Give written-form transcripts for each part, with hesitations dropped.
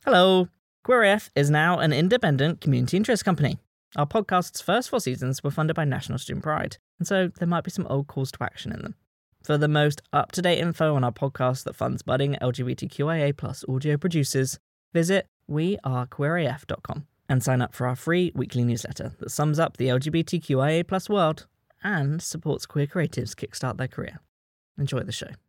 Hello. Queer AF is now an independent community interest company. Our podcast's first 4 seasons were funded by National Student Pride, and so there might be some old calls to action in them. For the most up-to-date info on our podcast that funds budding LGBTQIA+ audio producers, visit wearequeeraf.com and sign up for our free weekly newsletter that sums up the LGBTQIA+ world and supports queer creatives kickstart their career. Enjoy the show.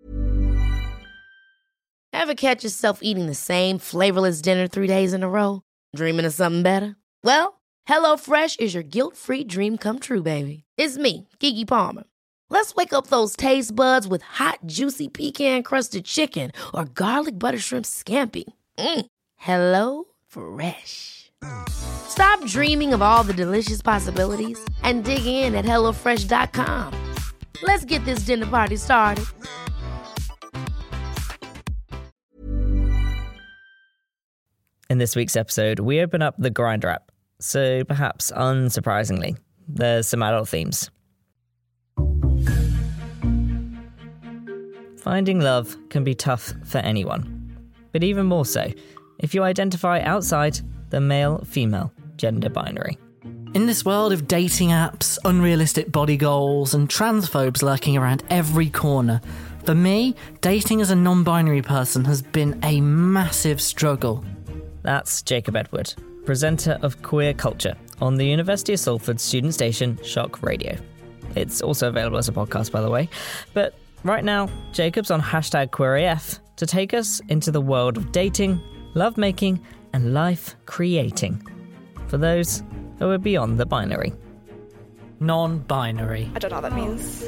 Ever catch yourself eating the same flavorless dinner 3 days in a row? Dreaming of something better? Well, HelloFresh is your guilt-free dream come true, baby. It's me, Keke Palmer. Let's wake up those taste buds with hot, juicy pecan-crusted chicken or garlic butter shrimp scampi. Hello Fresh. Stop dreaming of all the delicious possibilities and dig in at HelloFresh.com. Let's get this dinner party started. In this week's episode, we open up the Grindr app. So perhaps unsurprisingly, there's some adult themes. Finding love can be tough for anyone, but even more so if you identify outside the male-female gender binary. In this world of dating apps, unrealistic body goals, and transphobes lurking around every corner, for me, dating as a non-binary person has been a massive struggle. That's Jacob Edward, presenter of Queer Culture on the University of Salford student station Shock Radio. It's also available as a podcast, by the way. But right now, Jacob's on #QueerAF to take us into the world of dating, lovemaking, and life creating for those who are beyond the binary. Non-binary. I don't know what that means.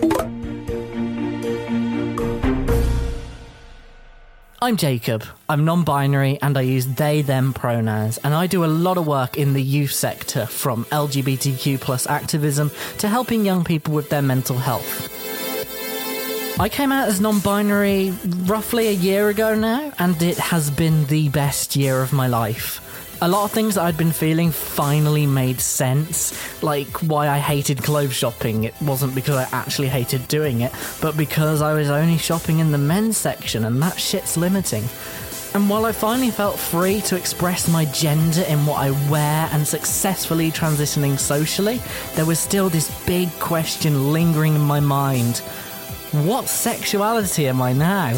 I'm Jacob. I'm non-binary and I use they-them pronouns, and I do a lot of work in the youth sector, from LGBTQ+ activism to helping young people with their mental health. I came out as non-binary roughly a year ago now, and it has been the best year of my life. A lot of things that I'd been feeling finally made sense, like why I hated clothes shopping. It wasn't because I actually hated doing it, but because I was only shopping in the men's section, and that shit's limiting. And while I finally felt free to express my gender in what I wear and successfully transitioning socially, there was still this big question lingering in my mind. What sexuality am I now?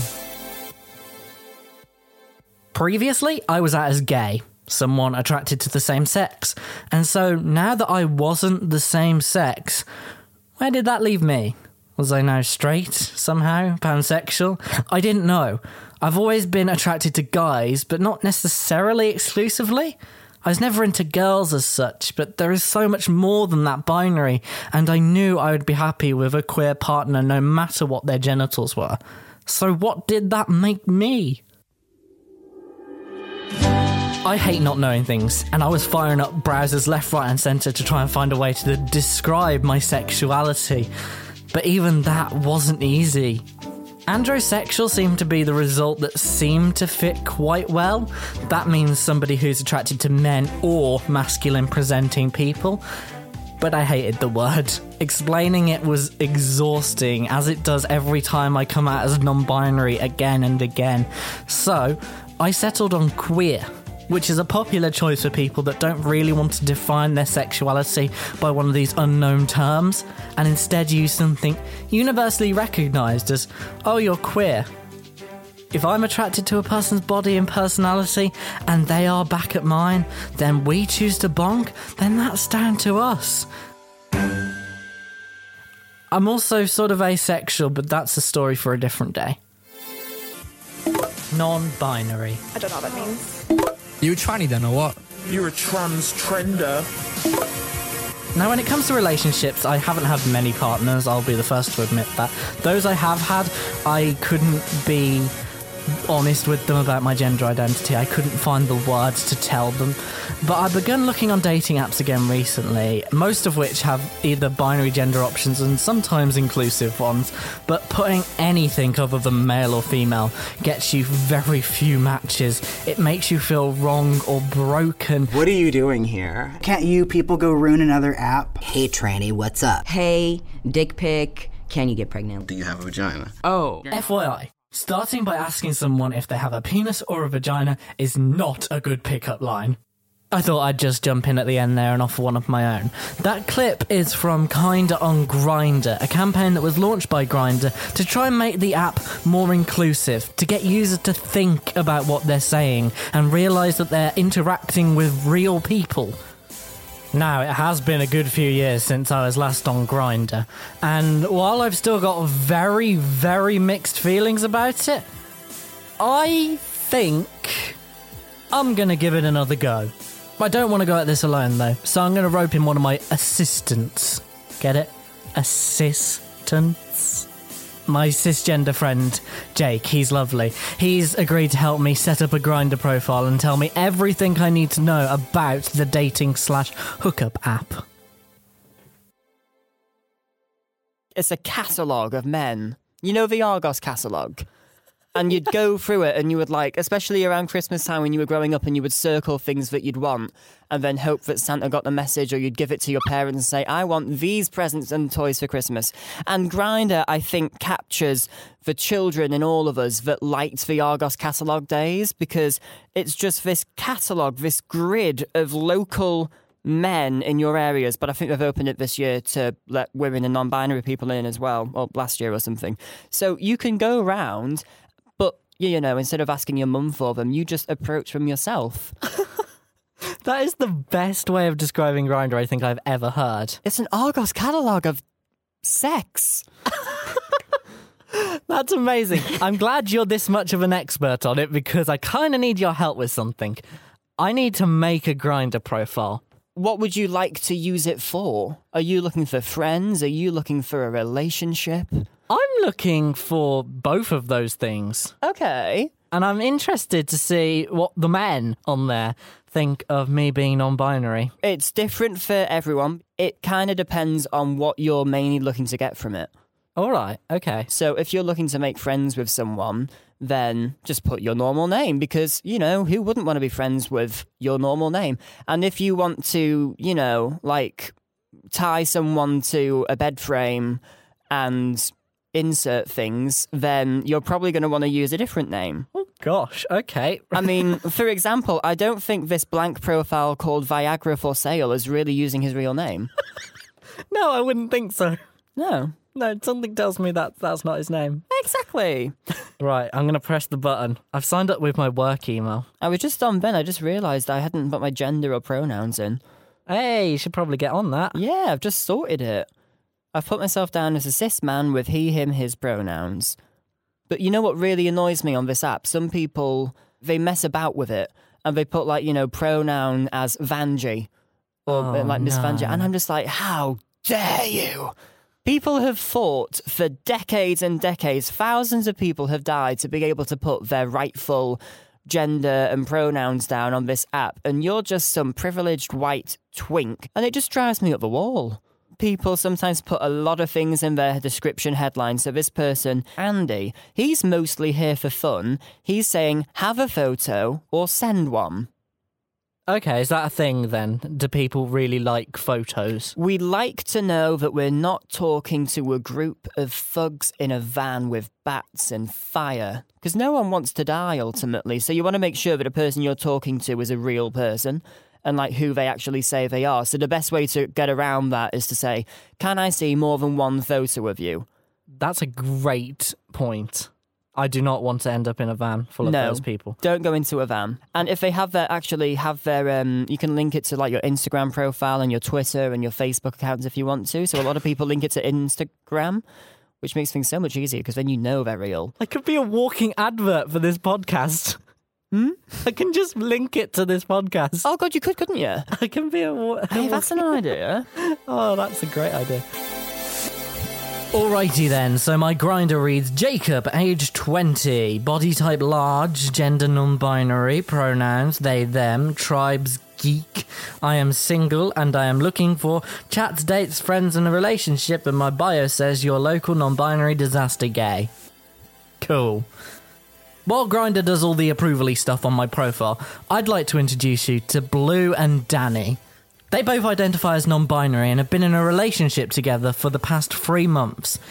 Previously, I was out as gay, someone attracted to the same sex. And so now that I wasn't the same sex, where did that leave me? Was I now straight, somehow, pansexual? I didn't know. I've always been attracted to guys, but not necessarily exclusively. I was never into girls as such, but there is so much more than that binary, and I knew I would be happy with a queer partner no matter what their genitals were. So what did that make me? I hate not knowing things, and I was firing up browsers left, right and centre to try and find a way to describe my sexuality. But even that wasn't easy. Androsexual seemed to be the result that seemed to fit quite well. That means somebody who's attracted to men or masculine presenting people. But I hated the word. Explaining it was exhausting, as it does every time I come out as non-binary again and again. So I settled on queer, which is a popular choice for people that don't really want to define their sexuality by one of these unknown terms, and instead use something universally recognised as, oh, you're queer. If I'm attracted to a person's body and personality, and they are back at mine, then we choose to bonk, then that's down to us. I'm also sort of asexual, but that's a story for a different day. Non-binary. I don't know what that means. You a tranny then, or what? You're a trans trender. Now, when it comes to relationships, I haven't had many partners, I'll be the first to admit that. Those I have had, I couldn't be honest with them about my gender identity. I couldn't find the words to tell them. But I've begun looking on dating apps again recently, most of which have either binary gender options and sometimes inclusive ones, but putting anything other than male or female gets you very few matches. It makes you feel wrong or broken. What are you doing here? Can't you people go ruin another app? Hey, tranny, what's up? Hey, dick pic, can you get pregnant? Do you have a vagina? Oh. FYI, Starting by asking someone if they have a penis or a vagina is not a good pickup line. I thought I'd just jump in at the end there and offer one of my own. That clip is from Kinda on Grindr, a campaign that was launched by Grindr to try and make the app more inclusive, to get users to think about what they're saying and realise that they're interacting with real people. Now, it has been a good few years since I was last on Grindr, and while I've still got very, very mixed feelings about it, I think I'm going to give it another go. I don't want to go at this alone, though, so I'm going to rope in one of my assistants. Get it? Assistants? My cisgender friend, Jake. He's lovely. He's agreed to help me set up a Grindr profile and tell me everything I need to know about the dating/hookup app. It's a catalogue of men. You know the Argos catalogue? And you'd go through it and you would like, especially around Christmas time when you were growing up, and you would circle things that you'd want and then hope that Santa got the message, or you'd give it to your parents and say, I want these presents and toys for Christmas. And Grindr, I think, captures the children in all of us that liked the Argos catalogue days, because it's just this catalogue, this grid of local men in your areas. But I think they've opened it this year to let women and non-binary people in as well, or last year or something. So you can go around, but, you know, instead of asking your mum for them, you just approach them yourself. That is the best way of describing Grindr I think I've ever heard. It's an Argos catalogue of sex. That's amazing. I'm glad you're this much of an expert on it, because I kind of need your help with something. I need to make a Grindr profile. What would you like to use it for? Are you looking for friends? Are you looking for a relationship? I'm looking for both of those things. Okay. And I'm interested to see what the men on there think of me being non-binary. It's different for everyone. It kind of depends on what you're mainly looking to get from it. All right, okay. So if you're looking to make friends with someone, then just put your normal name, because, you know, who wouldn't want to be friends with your normal name? And if you want to, you know, like tie someone to a bed frame and insert things, then you're probably going to want to use a different name. Oh, gosh, okay. I mean, for example, I don't think this blank profile called Viagra for Sale is really using his real name. No, I wouldn't think so. No. No, something tells me that that's not his name. Exactly. Right, I'm going to press the button. I've signed up with my work email. I was just on then. I just realised I hadn't put my gender or pronouns in. Hey, you should probably get on that. Yeah, I've just sorted it. I've put myself down as a cis man with he, him, his pronouns. But you know what really annoys me on this app? Some people, they mess about with it and they put, like, you know, pronoun as Vanjie or like Miss Vanjie. And I'm just like, how dare you? People have fought for decades and decades. Thousands of people have died to be able to put their rightful gender and pronouns down on this app. And you're just some privileged white twink. And it just drives me up the wall. People sometimes put a lot of things in their description headline. So this person, Andy, he's mostly here for fun. He's saying, have a photo or send one. Okay, is that a thing then? Do people really like photos? We like to know that we're not talking to a group of thugs in a van with bats and fire. Because no one wants to die, ultimately. So you want to make sure that the person you're talking to is a real person and like who they actually say they are. So the best way to get around that is to say, can I see more than one photo of you? That's a great point. I do not want to end up in a van full of those people. Don't go into a van. And if they have their, you can link it to like your Instagram profile and your Twitter and your Facebook accounts if you want to. So a lot of people link it to Instagram, which makes things so much easier because then you know they're real. I could be a walking advert for this podcast. I can just link it to this podcast. Oh God, you could, couldn't you? I can be Hey, that's an idea. Oh, that's a great idea. Alrighty then, so my Grindr reads Jacob, age 20, body type large, gender non-binary, pronouns they, them, tribes geek. I am single and I am looking for chats, dates, friends and a relationship, and my bio says your local non-binary disaster gay. Cool. While Grindr does all the approval-y stuff on my profile, I'd like to introduce you to Blue and Danny. They both identify as non-binary and have been in a relationship together for the past 3 months.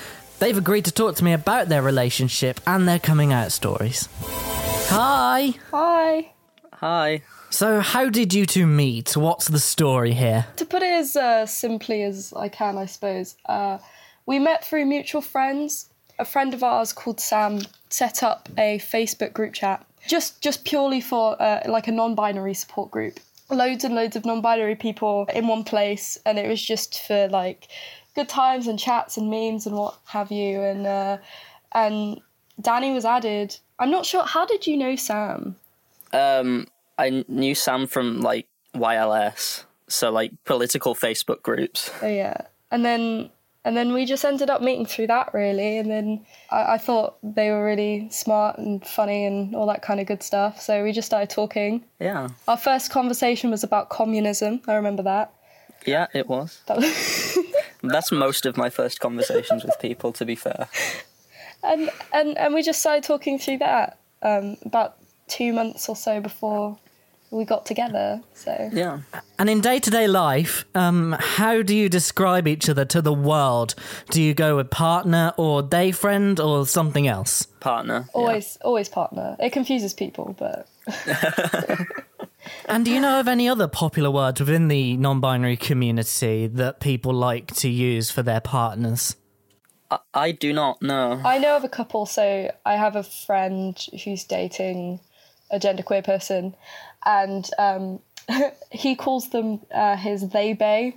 They've agreed to talk to me about their relationship and their coming out stories. Hi! Hi. Hi. So, how did you two meet? What's the story here? To put it as simply as I can, I suppose, we met through mutual friends. A friend of ours called Sam set up a Facebook group chat, just purely for like a non-binary support group. Loads and loads of non-binary people in one place, and it was just for like good times and chats and memes and what have you. And Danny was added. I'm not sure. How did you know Sam? I knew Sam from, like, YLS, so, like, political Facebook groups. Oh, yeah. And then we just ended up meeting through that, really. And then I thought they were really smart and funny and all that kind of good stuff. So we just started talking. Yeah. Our first conversation was about communism. I remember that. Yeah, it was. That's most of my first conversations with people, to be fair. And we just started talking through that about 2 months or so before we got together. So Yeah. And in day-to-day life, how do you describe each other to the world? Do you go with partner or day friend or something else? Partner. always partner. It confuses people, but And do you know of any other popular words within the non-binary community that people like to use for their partners? I do not know. I know of a couple. So I have a friend who's dating a genderqueer person, and he calls them his they-bay.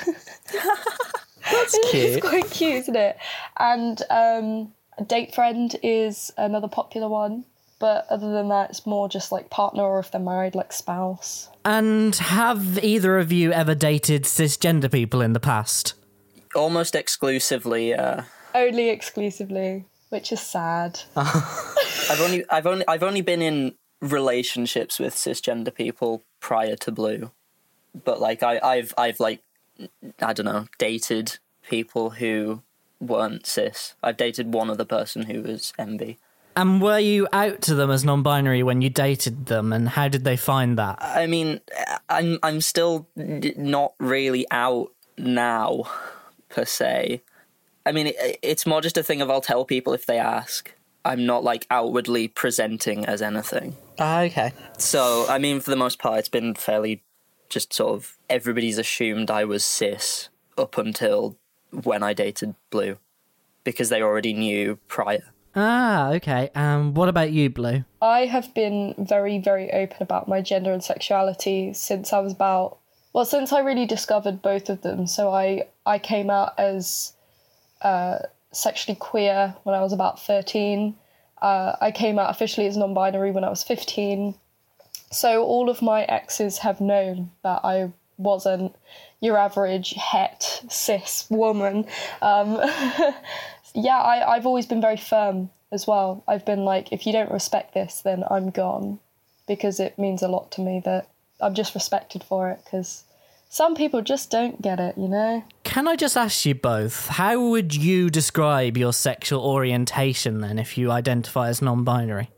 That's cute. It's quite cute, isn't it? And a date friend is another popular one. But other than that, it's more just like partner, or if they're married, like spouse. And have either of you ever dated cisgender people in the past? Almost exclusively, Only exclusively, which is sad. I've only been in relationships with cisgender people prior to Blue, but like I've like, I don't know, dated people who weren't cis. I've dated one other person who was MB. And were you out to them as non-binary when you dated them, and how did they find that? I mean, I'm still not really out now, per se. I mean, it's more just a thing of I'll tell people if they ask. I'm not, like, outwardly presenting as anything. Okay. So, I mean, for the most part, it's been fairly just sort of everybody's assumed I was cis up until when I dated Blue, because they already knew prior. Ah, okay. What about you, Blue? I have been very, very open about my gender and sexuality since I was since I really discovered both of them. So I came out as sexually queer when I was about 13. I came out officially as non-binary when I was 15. So all of my exes have known that I wasn't your average het cis woman. Yeah, I've always been very firm as well. I've been like, if you don't respect this, then I'm gone, because it means a lot to me that I'm just respected for it, because some people just don't get it, you know? Can I just ask you both, how would you describe your sexual orientation then if you identify as non-binary?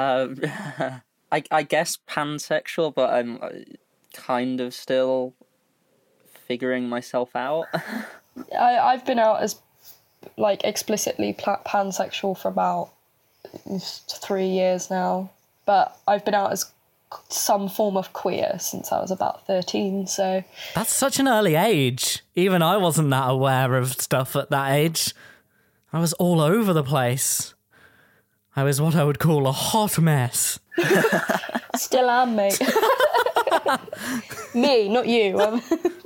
I guess pansexual, but I'm kind of still figuring myself out. I've been out as like explicitly pansexual for about 3 years now, but I've been out as some form of queer since I was about 13, so... That's such an early age. Even I wasn't that aware of stuff at that age. I was all over the place. I was what I would call a hot mess. Still am, mate. Me, not you.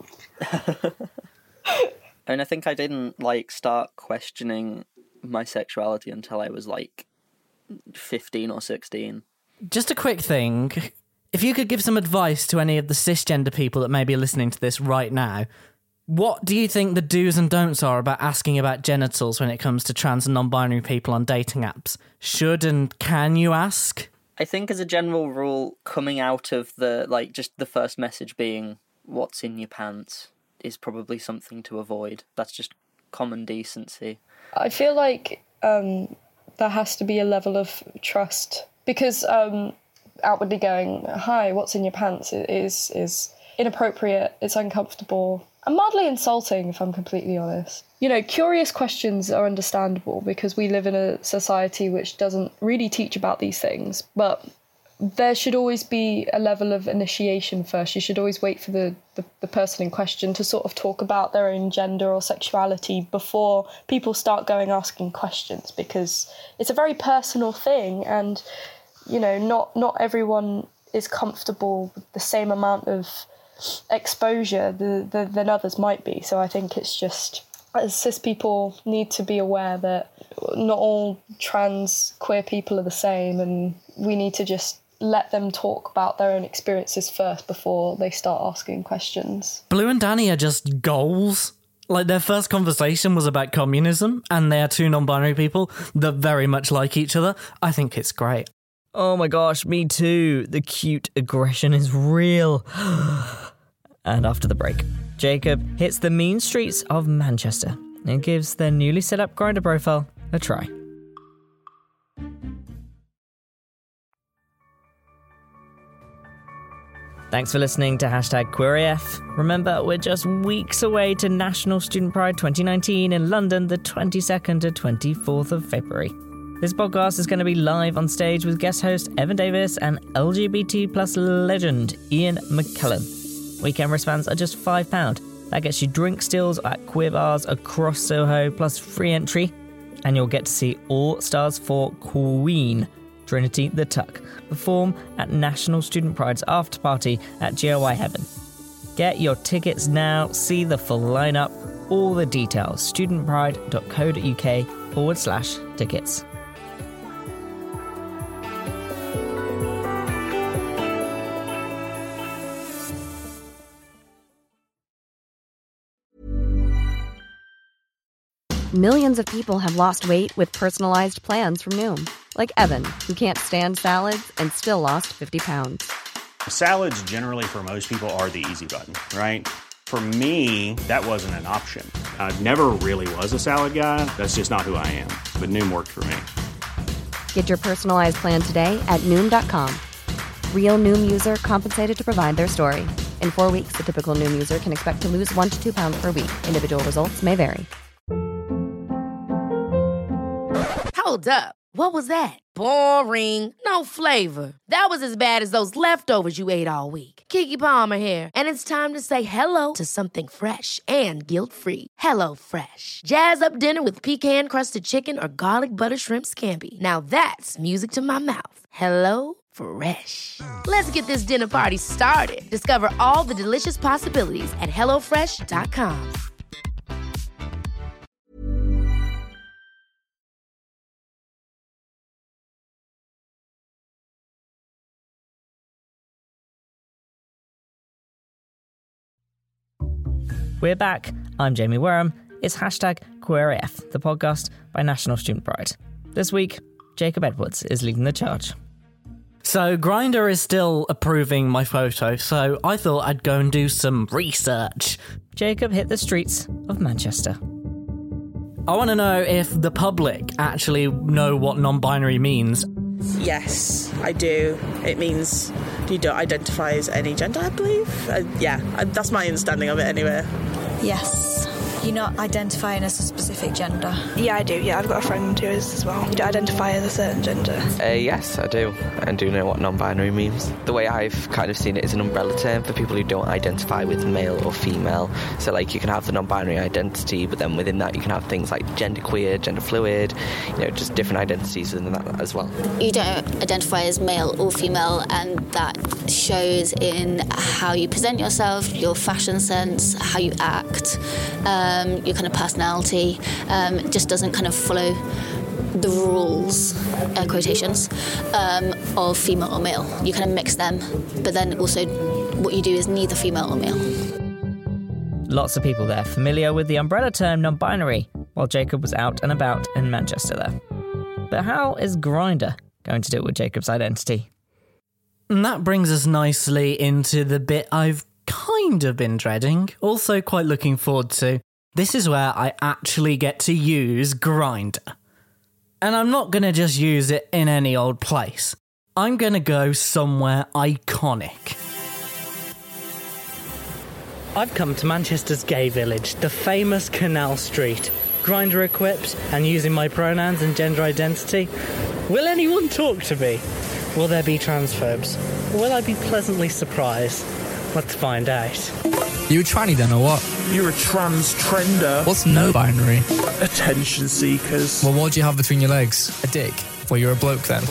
And I think I didn't, like, start questioning my sexuality until I was, like, 15 or 16. Just a quick thing. If you could give some advice to any of the cisgender people that may be listening to this right now, what do you think the do's and don'ts are about asking about genitals when it comes to trans and non-binary people on dating apps? Should and can you ask? I think as a general rule, coming out of the, like, just the first message being, what's in your pants, is probably something to avoid. That's just common decency. I feel like there has to be a level of trust, because outwardly going, hi, what's in your pants, is inappropriate, it's uncomfortable, and mildly insulting, if I'm completely honest. curious questions are understandable because we live in a society which doesn't really teach about these things, but there should always be a level of initiation first. You should always wait for the person in question to sort of talk about their own gender or sexuality before people start asking questions, because it's a very personal thing, and not everyone is comfortable with the same amount of exposure than others might be. So I think it's just, as cis people, need to be aware that not all trans queer people are the same, and we need to just let them talk about their own experiences first before they start asking questions. Blue and Danny are just goals. Like, their first conversation was about communism, and they are two non-binary people that very much like each other. I think it's great. Oh my gosh, me too. The cute aggression is real. And after the break, Jacob hits the mean streets of Manchester and gives their newly set up Grindr profile a try. Thanks for listening to #QueerAF. Remember, we're just weeks away to National Student Pride 2019 in London, the 22nd to 24th of February. This podcast is going to be live on stage with guest host Evan Davis and LGBT plus legend Ian McKellen. Weekend wristbands are just £5. That gets you drink stills at queer bars across Soho, plus free entry, and you'll get to see All Stars 4 Queen, Trinity the Tuck, perform at National Student Pride's after party at GOY Heaven. Get your tickets now, see the full lineup, all the details, studentpride.co.uk/tickets. Millions of people have lost weight with personalized plans from Noom. Like Evan, who can't stand salads and still lost 50 pounds. Salads generally for most people are the easy button, right? For me, that wasn't an option. I never really was a salad guy. That's just not who I am. But Noom worked for me. Get your personalized plan today at Noom.com. Real Noom user compensated to provide their story. In 4 weeks, the typical Noom user can expect to lose 1 to 2 pounds per week. Individual results may vary. Hold up. What was that? Boring. No flavor. That was as bad as those leftovers you ate all week. Keke Palmer here, and it's time to say hello to something fresh and guilt-free. Hello Fresh. Jazz up dinner with pecan-crusted chicken or garlic butter shrimp scampi. Now that's music to my mouth. Hello Fresh. Let's get this dinner party started. Discover all the delicious possibilities at HelloFresh.com. We're back. I'm Jamie Wareham. It's #QueerAF, the podcast by National Student Pride. This week, Jacob Edwards is leading the charge. So Grindr is still approving my photo, so I thought I'd go and do some research. Jacob hit the streets of Manchester. I want to know if the public actually know what non-binary means. Yes, I do. It means you don't identify as any gender, I believe. That's my understanding of it anyway. Yes. You're not identifying as a specific gender? Yeah, I do. Yeah, I've got a friend who is as well. You don't identify as a certain gender. Yes, I do. And do know what non-binary means. The way I've kind of seen it is an umbrella term for people who don't identify with male or female. So, like, you can have the non-binary identity, but then within that you can have things like genderqueer, gender fluid, just different identities within that as well. You don't identify as male or female, and that shows in how you present yourself, your fashion sense, how you act, your kind of personality. Just doesn't kind of follow the rules, quotations, of female or male. You kind of mix them, but then also what you do is neither female or male. Lots of people there familiar with the umbrella term non-binary, while Jacob was out and about in Manchester there. But how is Grindr going to deal with Jacob's identity? And that brings us nicely into the bit I've kind of been dreading, also quite looking forward to. This is where I actually get to use Grindr. And I'm not going to just use it in any old place. I'm going to go somewhere iconic. I've come to Manchester's gay village, the famous Canal Street. Grindr equipped and using my pronouns and gender identity. Will anyone talk to me? Will there be transphobes? Or will I be pleasantly surprised? Let's find out. You a tranny then, or what? You're a trans trender. What's no-binary? Attention seekers. Well, what do you have between your legs? A dick? Well, you're a bloke then.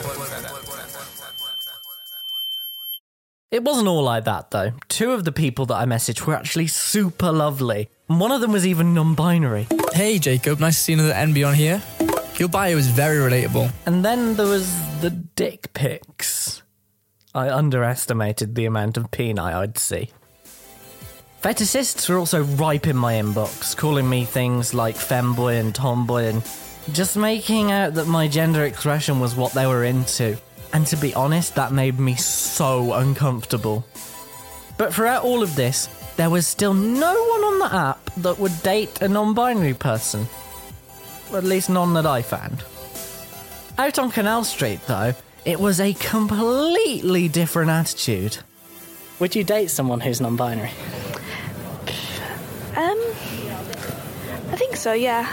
It wasn't all like that, though. 2 of the people that I messaged were actually super lovely. And one of them was even non-binary. Hey, Jacob, nice to see another NB on here. Your bio is very relatable. And then there was the dick pics. I underestimated the amount of peni I'd see. Fetishists were also ripe in my inbox, calling me things like femboy and tomboy and just making out that my gender expression was what they were into. And to be honest, that made me so uncomfortable. But throughout all of this, there was still no one on the app that would date a non-binary person. At least none that I found. Out on Canal Street, though, it was a completely different attitude. Would you date someone who's non-binary? I think so, yeah.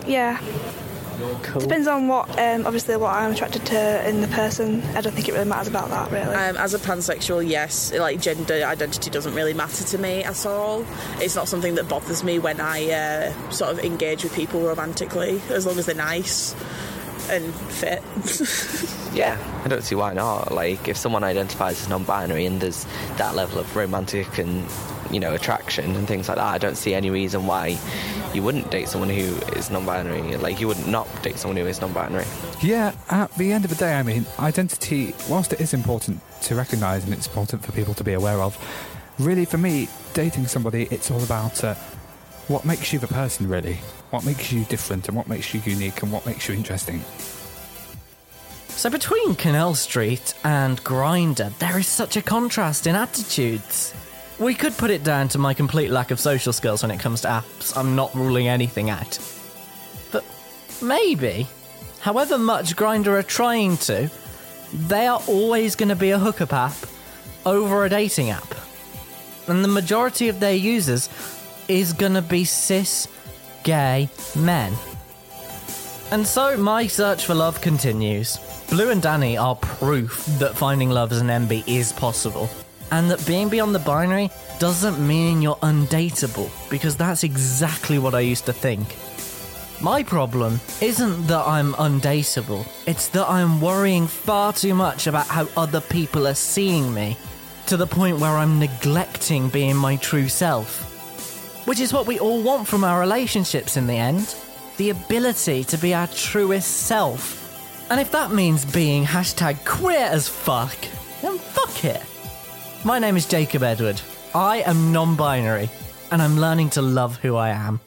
Cool. Depends on what, obviously, what I'm attracted to in the person. I don't think it really matters about that, really. As a pansexual, yes, like gender identity doesn't really matter to me at all. It's not something that bothers me when I sort of engage with people romantically, as long as they're nice and fit. Yeah, I don't see why not. Like, if someone identifies as non-binary and there's that level of romantic and, you know, attraction and things like that, I don't see any reason why you wouldn't date someone who is non-binary. Like, you would not date someone who is non-binary. Yeah, at the end of the day, I mean, identity, whilst it is important to recognise and it's important for people to be aware of, really, for me, dating somebody, it's all about what makes you the person, really. What makes you different and what makes you unique and what makes you interesting. So between Canal Street and Grindr, there is such a contrast in attitudes. We could put it down to my complete lack of social skills when it comes to apps. I'm not ruling anything out. But maybe, however much Grindr are trying to, they are always going to be a hookup app over a dating app. And the majority of their users is going to be cis, gay men. And so my search for love continues. Blue and Danny are proof that finding love as an MB is possible. And that being beyond the binary doesn't mean you're undateable, because that's exactly what I used to think. My problem isn't that I'm undateable, it's that I'm worrying far too much about how other people are seeing me, to the point where I'm neglecting being my true self. Which is what we all want from our relationships in the end. The ability to be our truest self. And if that means being #queer as fuck, then fuck it. My name is Jacob Edward. I am non-binary, and I'm learning to love who I am.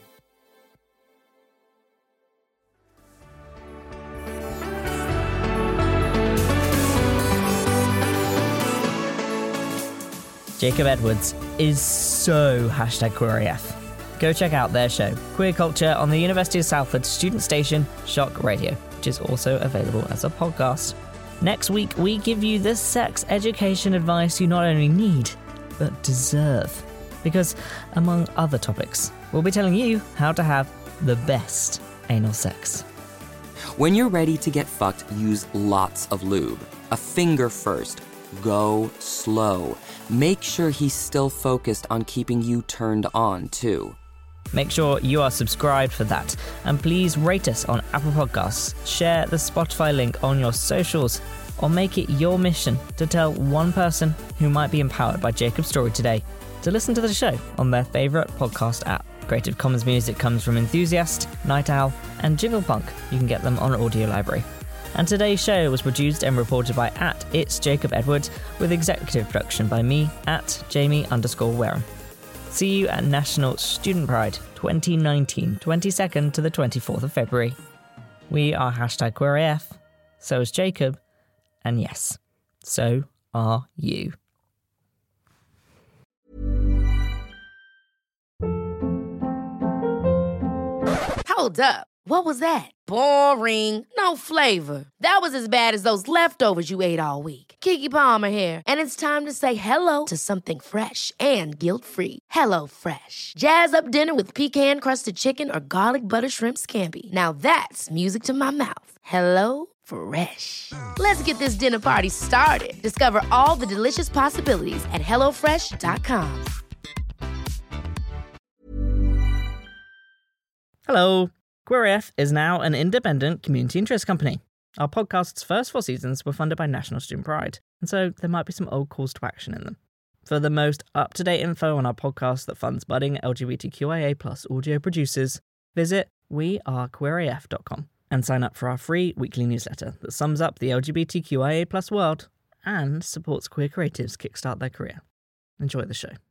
Jacob Edwards is so #QueerAF. Go check out their show, Queer Culture, on the University of Salford student station, Shock Radio, which is also available as a podcast. Next week, we give you the sex education advice you not only need, but deserve. Because, among other topics, we'll be telling you how to have the best anal sex. When you're ready to get fucked, use lots of lube. A finger first. Go slow. Make sure he's still focused on keeping you turned on, too. Make sure you are subscribed for that. And please rate us on Apple Podcasts, share the Spotify link on your socials, or make it your mission to tell one person who might be empowered by Jacob's story today to listen to the show on their favourite podcast app. Creative Commons music comes from Enthusiast, Night Owl, and Jigglepunk. You can get them on Audio Library. And today's show was produced and reported by @It'sJacobEdward, with executive production by me, @Jamie_Wareham. See you at National Student Pride 2019, 22nd to the 24th of February. We are #QueerAF, so is Jacob, and yes, so are you. Hold up. What was that? Boring. No flavor. That was as bad as those leftovers you ate all week. Keke Palmer here, and it's time to say hello to something fresh and guilt-free. Hello Fresh. Jazz up dinner with pecan-crusted chicken or garlic butter shrimp scampi. Now that's music to my mouth. Hello Fresh. Let's get this dinner party started. Discover all the delicious possibilities at hellofresh.com. Hello. Queer AF is now an independent community interest company. Our podcast's first 4 seasons were funded by National Student Pride, and so there might be some old calls to action in them. For the most up-to-date info on our podcast that funds budding LGBTQIA+ audio producers, visit wearequeeraf.com and sign up for our free weekly newsletter that sums up the LGBTQIA+ world and supports queer creatives kickstart their career. Enjoy the show.